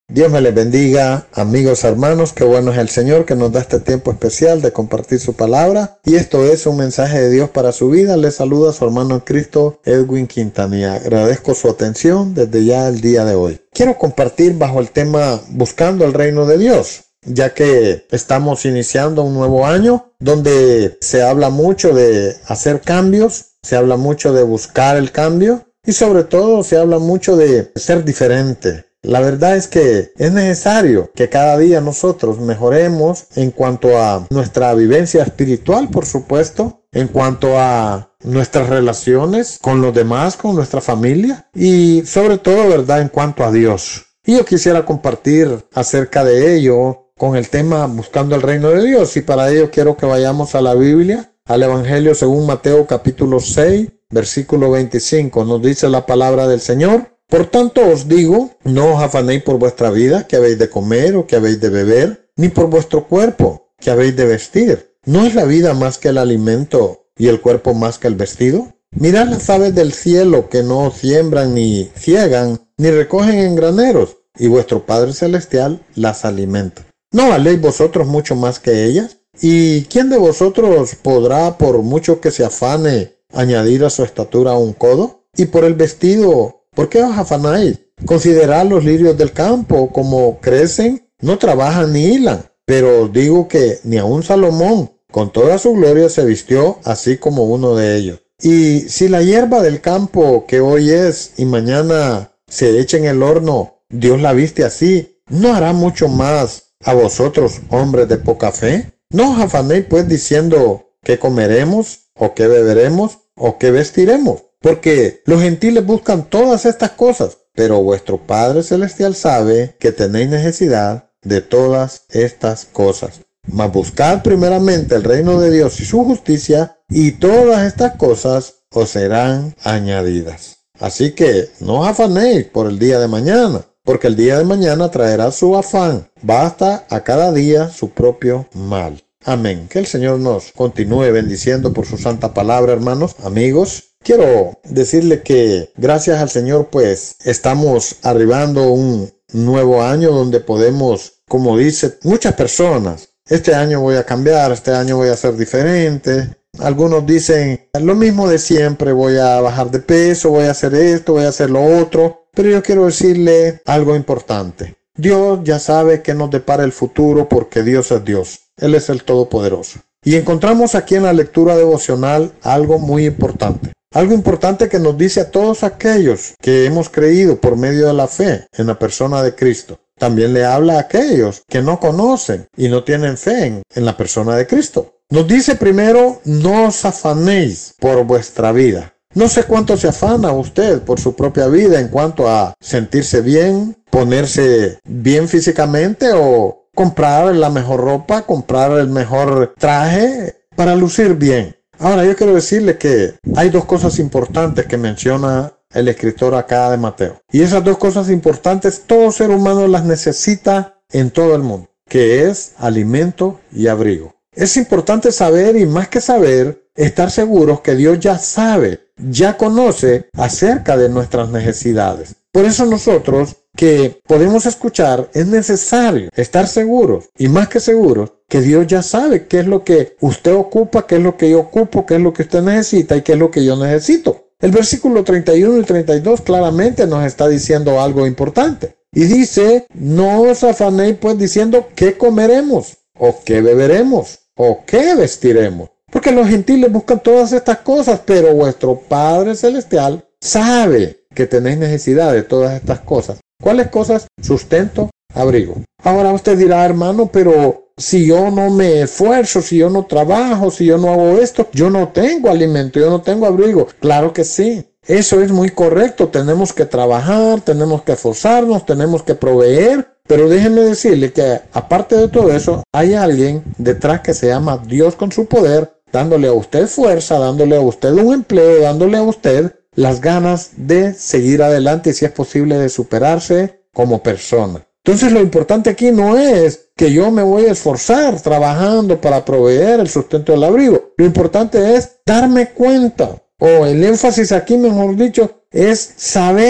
Dios me les bendiga, amigos, hermanos, qué bueno es el Señor que nos da este tiempo especial de compartir su palabra. Y esto es un mensaje de Dios para su vida. Les saluda su hermano en Cristo, Edwin Quintanilla. Agradezco su atención desde ya el día de hoy. Quiero compartir bajo el tema Buscando el Reino de Dios, ya que estamos iniciando un nuevo año donde se habla mucho de hacer cambios, se habla mucho de buscar el cambio y sobre todo se habla mucho de ser diferente. La verdad es que es necesario que cada día nosotros mejoremos en cuanto a nuestra vivencia espiritual, por supuesto, en cuanto a nuestras relaciones con los demás, con nuestra familia y sobre todo, ¿verdad?, en cuanto a Dios. Y yo quisiera compartir acerca de ello con el tema Buscando el Reino de Dios, y para ello quiero que vayamos a la Biblia, al Evangelio según Mateo capítulo 6, versículo 25. Nos dice la palabra del Señor: Por tanto os digo, no os afanéis por vuestra vida, que habéis de comer o que habéis de beber, ni por vuestro cuerpo, que habéis de vestir. ¿No es la vida más que el alimento y el cuerpo más que el vestido? Mirad las aves del cielo, que no siembran ni ciegan, ni recogen en graneros, y vuestro Padre Celestial las alimenta. ¿No valéis vosotros mucho más que ellas? ¿Y quién de vosotros podrá, por mucho que se afane, añadir a su estatura un codo? Y por el vestido, ¿por qué os afanáis? Considerad los lirios del campo, como crecen, no trabajan ni hilan. Pero os digo que ni aun Salomón, con toda su gloria, se vistió así como uno de ellos. Y si la hierba del campo, que hoy es y mañana se echa en el horno, Dios la viste así, ¿no hará mucho más a vosotros, hombres de poca fe? No os afanéis pues diciendo qué comeremos, o qué beberemos, o qué vestiremos. Porque los gentiles buscan todas estas cosas, pero vuestro Padre Celestial sabe que tenéis necesidad de todas estas cosas. Mas buscad primeramente el reino de Dios y su justicia, y todas estas cosas os serán añadidas. Así que no os afanéis por el día de mañana, porque el día de mañana traerá su afán. Basta a cada día su propio mal. Amén. Que el Señor nos continúe bendiciendo por su santa palabra, hermanos, amigos. Quiero decirle que gracias al Señor pues estamos arribando a un nuevo año donde podemos, como dice muchas personas, este año voy a cambiar, este año voy a ser diferente. Algunos dicen lo mismo de siempre, voy a bajar de peso, voy a hacer esto, voy a hacer lo otro. Pero yo quiero decirle algo importante. Dios ya sabe que nos depara el futuro porque Dios es Dios. Él es el Todopoderoso. Y encontramos aquí en la lectura devocional algo muy importante. Algo importante que nos dice a todos aquellos que hemos creído por medio de la fe en la persona de Cristo. También le habla a aquellos que no conocen y no tienen fe en la persona de Cristo. Nos dice primero, no os afanéis por vuestra vida. No sé cuánto se afana usted por su propia vida en cuanto a sentirse bien, ponerse bien físicamente o comprar la mejor ropa, comprar el mejor traje para lucir bien. Ahora yo quiero decirle que hay dos cosas importantes que menciona el escritor acá de Mateo. Y esas dos cosas importantes todo ser humano las necesita en todo el mundo, que es alimento y abrigo. Es importante saber, y más que saber, estar seguros que Dios ya sabe, ya conoce acerca de nuestras necesidades. Por eso nosotros que podemos escuchar, es necesario estar seguros, y más que seguros, que Dios ya sabe qué es lo que usted ocupa, qué es lo que yo ocupo, qué es lo que usted necesita y qué es lo que yo necesito. El versículo 31 y 32 claramente nos está diciendo algo importante. Y dice, no os afanéis pues diciendo qué comeremos, o qué beberemos, o qué vestiremos. Porque los gentiles buscan todas estas cosas, pero vuestro Padre Celestial sabe que tenéis necesidad de todas estas cosas. ¿Cuáles cosas? Sustento, abrigo. Ahora usted dirá, hermano, pero si yo no me esfuerzo, si yo no trabajo, si yo no hago esto, yo no tengo alimento, yo no tengo abrigo. Claro que sí. Eso es muy correcto. Tenemos que trabajar, tenemos que esforzarnos, tenemos que proveer. Pero déjenme decirle que aparte de todo eso, hay alguien detrás que se llama Dios con su poder, dándole a usted fuerza, dándole a usted un empleo, dándole a usted las ganas de seguir adelante y si es posible de superarse como persona. Entonces lo importante aquí no es que yo me voy a esforzar trabajando para proveer el sustento del abrigo. Lo importante es darme cuenta, o el énfasis aquí, mejor dicho, es saber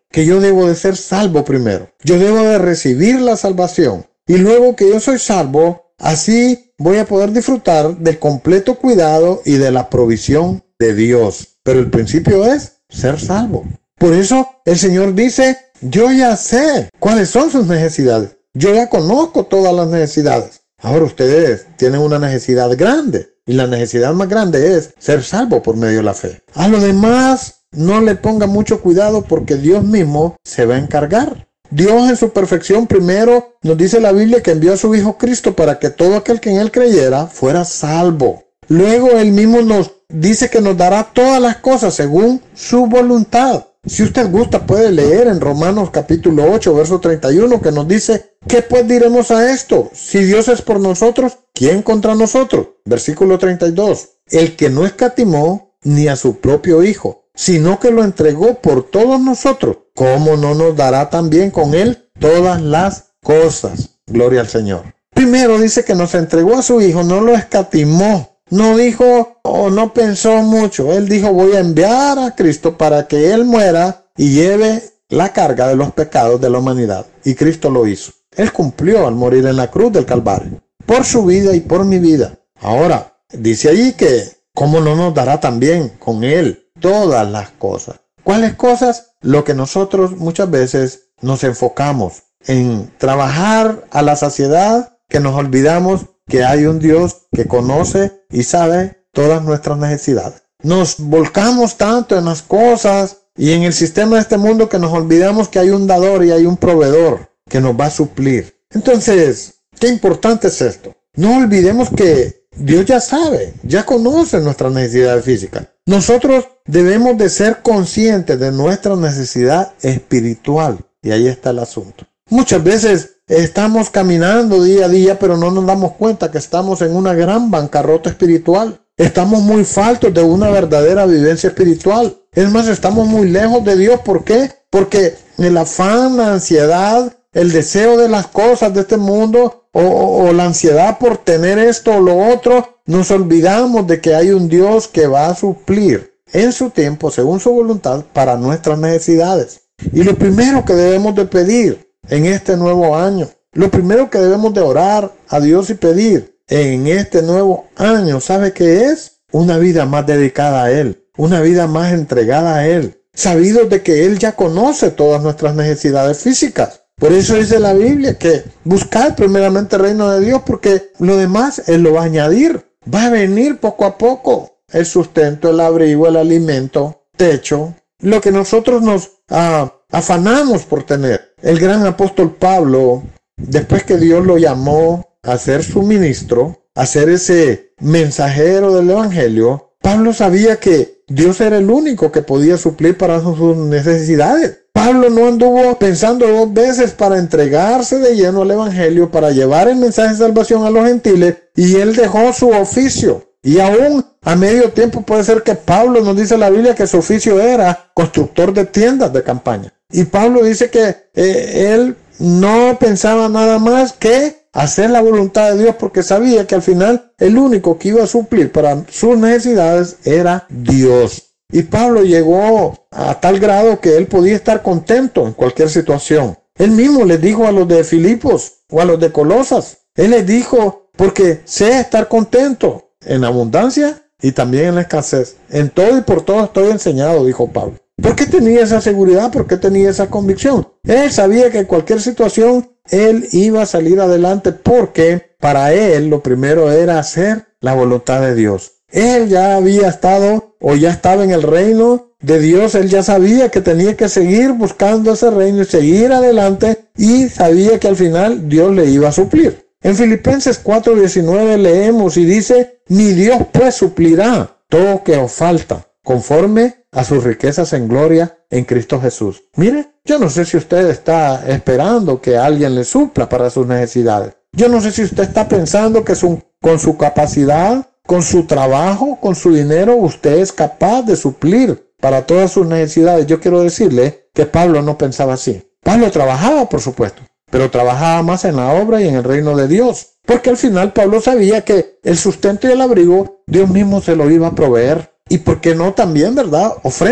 que yo debo de ser salvo primero. Yo debo de recibir la salvación. Y luego que yo soy salvo, así voy a poder disfrutar del completo cuidado y de la provisión de Dios. Pero el principio es ser salvo. Por eso el Señor dice, yo ya sé cuáles son sus necesidades. Yo ya conozco todas las necesidades. Ahora ustedes tienen una necesidad grande. Y la necesidad más grande es ser salvo por medio de la fe. A lo demás, no le ponga mucho cuidado porque Dios mismo se va a encargar. Dios en su perfección primero nos dice la Biblia que envió a su Hijo Cristo para que todo aquel que en Él creyera fuera salvo. Luego Él mismo nos dice que nos dará todas las cosas según su voluntad. Si usted gusta puede leer en Romanos capítulo 8, verso 31 que nos dice, ¿qué pues diremos a esto? Si Dios es por nosotros, ¿quién contra nosotros? Versículo 32. El que no escatimó ni a su propio Hijo, sino que lo entregó por todos nosotros, ¿cómo no nos dará también con Él todas las cosas? Gloria al Señor. Primero dice que nos entregó a su Hijo, no lo escatimó. No dijo o no pensó mucho. Él dijo, voy a enviar a Cristo para que Él muera y lleve la carga de los pecados de la humanidad. Y Cristo lo hizo. Él cumplió al morir en la cruz del Calvario. Por su vida y por mi vida. Ahora, dice allí que, ¿cómo no nos dará también con Él todas las cosas? ¿Cuáles cosas? Lo que nosotros muchas veces nos enfocamos en trabajar a la saciedad, que nos olvidamos que hay un Dios que conoce y sabe todas nuestras necesidades. Nos volcamos tanto en las cosas y en el sistema de este mundo que nos olvidamos que hay un dador y hay un proveedor que nos va a suplir. Entonces, qué importante es esto. No olvidemos que Dios ya sabe, ya conoce nuestras necesidades físicas. Nosotros debemos de ser conscientes de nuestra necesidad espiritual. Y ahí está el asunto. Muchas veces estamos caminando día a día, pero no nos damos cuenta que estamos en una gran bancarrota espiritual. Estamos muy faltos de una verdadera vivencia espiritual. Es más, estamos muy lejos de Dios. ¿Por qué? Porque el afán, la ansiedad, el deseo de las cosas de este mundo o la ansiedad por tener esto o lo otro, nos olvidamos de que hay un Dios que va a suplir en su tiempo, según su voluntad, para nuestras necesidades. Y lo primero que debemos de pedir en este nuevo año, lo primero que debemos de orar a Dios y pedir en este nuevo año, ¿sabe qué es? Una vida más dedicada a Él, una vida más entregada a Él, sabidos de que Él ya conoce todas nuestras necesidades físicas. Por eso dice la Biblia que buscad primeramente el reino de Dios, porque lo demás Él lo va a añadir. Va a venir poco a poco el sustento, el abrigo, el alimento, techo, lo que nosotros nos afanamos por tener. El gran apóstol Pablo, después que Dios lo llamó a ser su ministro, a ser ese mensajero del evangelio, Pablo sabía que Dios era el único que podía suplir para sus necesidades. Pablo no anduvo pensando dos veces para entregarse de lleno al evangelio, para llevar el mensaje de salvación a los gentiles, y él dejó su oficio. Y aún a medio tiempo puede ser que Pablo, nos dice la Biblia, que su oficio era constructor de tiendas de campaña. Y Pablo dice que él no pensaba nada más que hacer la voluntad de Dios, porque sabía que al final el único que iba a suplir para sus necesidades era Dios. Y Pablo llegó a tal grado que él podía estar contento en cualquier situación. Él mismo les dijo a los de Filipos o a los de Colosas, él les dijo, porque sé estar contento en abundancia y también en la escasez. En todo y por todo estoy enseñado, dijo Pablo. ¿Por qué tenía esa seguridad? ¿Por qué tenía esa convicción? Él sabía que en cualquier situación él iba a salir adelante, porque para él lo primero era hacer la voluntad de Dios. Él ya había estado o ya estaba en el reino de Dios. Él ya sabía que tenía que seguir buscando ese reino y seguir adelante, y sabía que al final Dios le iba a suplir. En Filipenses 4:19 leemos y dice, ni Dios pues suplirá todo que os falta, conforme a sus riquezas en gloria en Cristo Jesús. Mire, yo no sé si usted está esperando que alguien le supla para sus necesidades. Yo no sé si usted está pensando que con su capacidad, con su trabajo, con su dinero, usted es capaz de suplir para todas sus necesidades. Yo quiero decirle que Pablo no pensaba así. Pablo trabajaba, por supuesto, pero trabajaba más en la obra y en el reino de Dios. Porque al final Pablo sabía que el sustento y el abrigo Dios mismo se lo iba a proveer. Y por qué no también, ¿verdad? Ofrenda.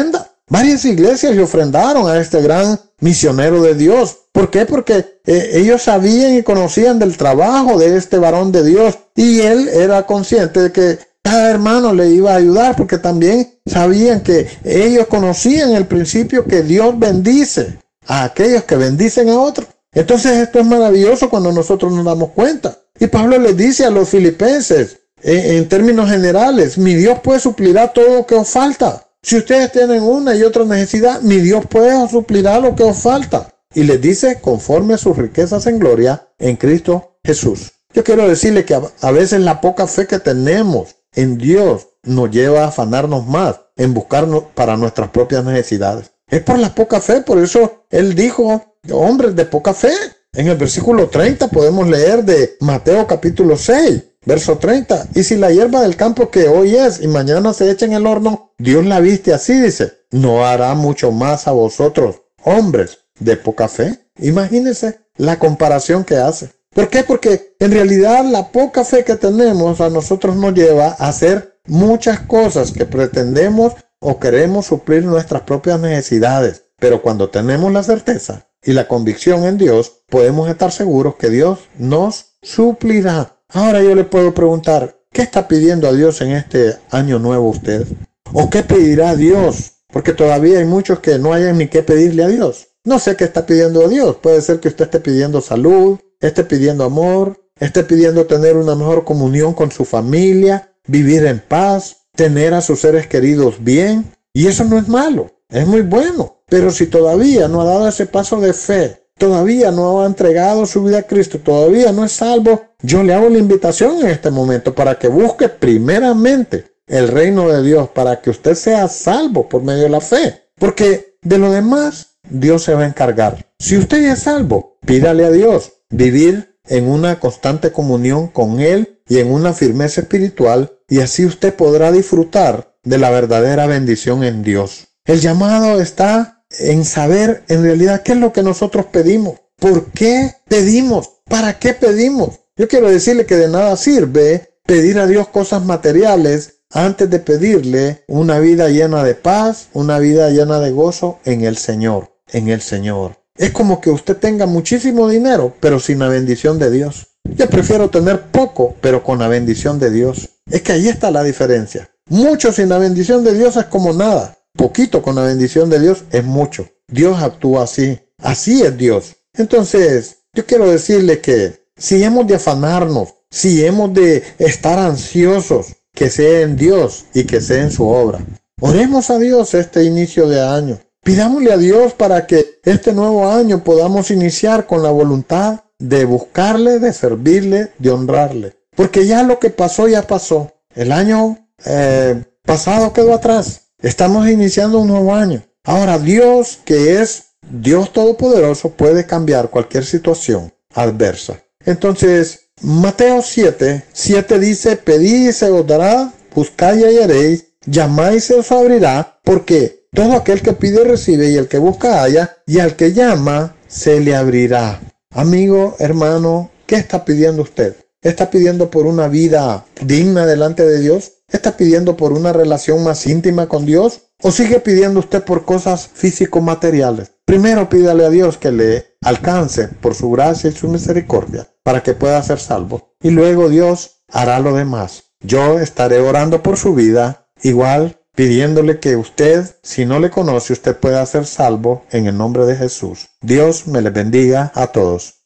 Varias iglesias le ofrendaron a este gran misionero de Dios. ¿Por qué? Porque ellos sabían y conocían del trabajo de este varón de Dios, y él era consciente de que cada hermano le iba a ayudar, porque también sabían que ellos conocían el principio que Dios bendice a aquellos que bendicen a otros. Entonces esto es maravilloso cuando nosotros nos damos cuenta. Y Pablo les dice a los filipenses, en términos generales, mi Dios pues suplirá todo lo que os falta. Si ustedes tienen una y otra necesidad, mi Dios pues suplirá lo que os falta. Y les dice, conforme a sus riquezas en gloria en Cristo Jesús. Yo quiero decirle que a veces la poca fe que tenemos en Dios nos lleva a afanarnos más en buscarnos para nuestras propias necesidades. Es por la poca fe, por eso Él dijo, hombres de poca fe. En el versículo 30 podemos leer de Mateo capítulo 6, verso 30. Y si la hierba del campo que hoy es y mañana se echa en el horno, Dios la viste así, dice, ¿no hará mucho más a vosotros, hombres de poca fe? Imagínense la comparación que hace. ¿Por qué? Porque en realidad la poca fe que tenemos a nosotros nos lleva a hacer muchas cosas que pretendemos o queremos suplir nuestras propias necesidades. Pero cuando tenemos la certeza y la convicción en Dios, podemos estar seguros que Dios nos suplirá. Ahora yo le puedo preguntar, ¿qué está pidiendo a Dios en este año nuevo usted? ¿O qué pedirá a Dios? Porque todavía hay muchos que no hayan ni qué pedirle a Dios. No sé qué está pidiendo a Dios. Puede ser que usted esté pidiendo salud, esté pidiendo amor, esté pidiendo tener una mejor comunión con su familia, vivir en paz, tener a sus seres queridos bien. Y eso no es malo, es muy bueno. Pero si todavía no ha dado ese paso de fe, todavía no ha entregado su vida a Cristo, todavía no es salvo, yo le hago la invitación en este momento para que busque primeramente el reino de Dios, para que usted sea salvo por medio de la fe. Porque de lo demás, Dios se va a encargar. Si usted ya es salvo, pídale a Dios vivir en una constante comunión con Él y en una firmeza espiritual, y así usted podrá disfrutar de la verdadera bendición en Dios. El llamado está en saber en realidad qué es lo que nosotros pedimos, por qué pedimos, para qué pedimos. Yo quiero decirle que de nada sirve pedir a Dios cosas materiales antes de pedirle una vida llena de paz, una vida llena de gozo en el Señor, en el Señor. Es como que usted tenga muchísimo dinero, pero sin la bendición de Dios. Yo prefiero tener poco, pero con la bendición de Dios. Es que ahí está la diferencia. Mucho sin la bendición de Dios es como nada. Poquito con la bendición de Dios es mucho. Dios actúa así. Así es Dios. Entonces, yo quiero decirle que si hemos de afanarnos, si hemos de estar ansiosos, que sea en Dios y que sea en su obra. Oremos a Dios este inicio de año. Pidámosle a Dios para que este nuevo año podamos iniciar con la voluntad de buscarle, de servirle, de honrarle. Porque ya lo que pasó, ya pasó. El año pasado quedó atrás. Estamos iniciando un nuevo año. Ahora Dios, que es Dios Todopoderoso, puede cambiar cualquier situación adversa. Entonces, Mateo 7 dice, pedid y se os dará, buscad y hallaréis, llamad y se os abrirá, porque todo aquel que pide recibe, y el que busca halla, y al que llama se le abrirá. Amigo, hermano, ¿qué está pidiendo usted? ¿Está pidiendo por una vida digna delante de Dios? ¿Está pidiendo por una relación más íntima con Dios? ¿O sigue pidiendo usted por cosas físico-materiales? Primero pídale a Dios que le alcance por su gracia y su misericordia para que pueda ser salvo. Y luego Dios hará lo demás. Yo estaré orando por su vida, igual pidiéndole que usted, si no le conoce, usted pueda ser salvo en el nombre de Jesús. Dios me les bendiga a todos.